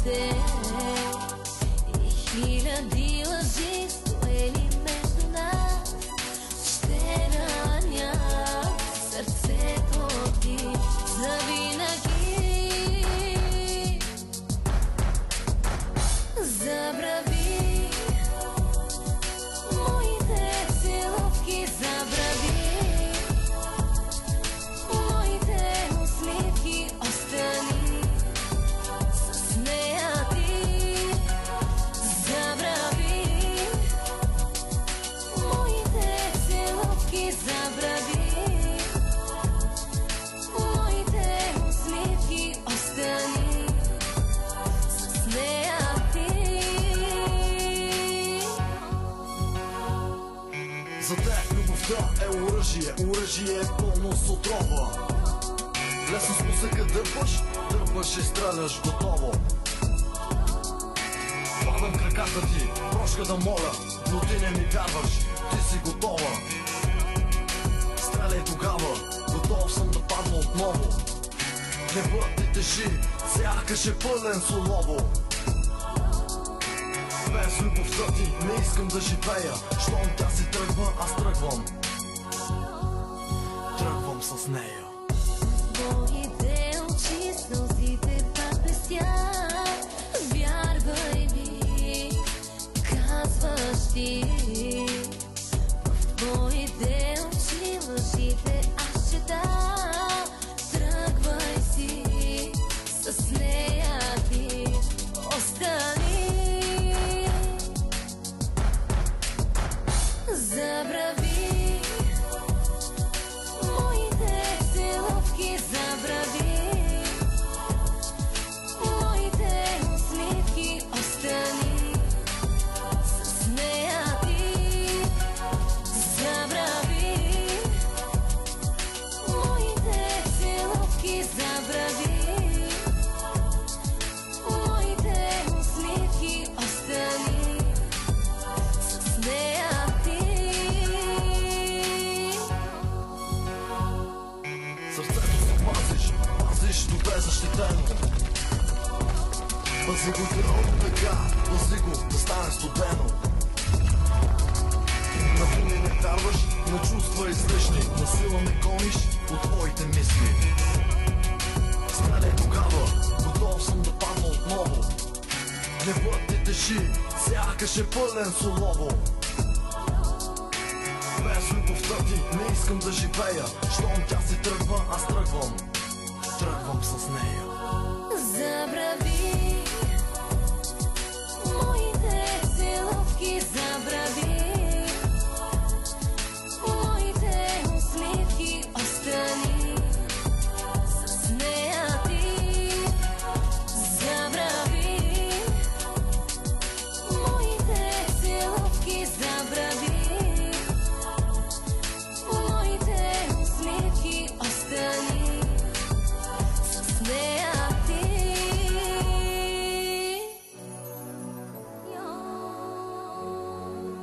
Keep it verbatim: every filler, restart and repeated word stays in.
те и хиляди лъжи стоели между нас. Ще ранят сърцето ти завинаги. Забрави моите целувки, забрави моите усмивки, остани с нея ти. Забрави моите целувки, забрави моите усмивки, остани с нея ти. За теб любовта е оръжие, оръжие е пълно с отрова. Лесно спусъка дърпаш, дърпаш и стреляш готово. Падам краката ти, прошка да моля, но ти не ми вярваш, ти си готова. Стреляй тогава, готов съм да падна отново. Гневът ти тежи, сякаш е пълен с олово. Без любовта ти не искам да живея. Щом тя си тръгва, аз тръгвам. Тръгвам с нея. Моите очи сълзите пак блестят. Вярвай ми, казваш ти. В моите очи лъжите аз чета. Тръгвай си с нея ти, остани. Забрави моите целувки, забрави моите усмивки, остани с нея ти. Забрави моите целувки, забрави моите усмивки, остани с нея ти. Сърцето си пазиш, пазиш до бе защитено. Пази го гръм така, пази го да стане студено. На думи не вярваш, на чувства излишни, на сила не гониш от твоите мисли. Стреляй тогава, готов съм да падна отново. Гневът ти тежи, сякаш е пълен с олово. Без любовта ти не искам да живея. Щом тя си тръгва, аз тръгвам. Тръгвам с нея. Забрави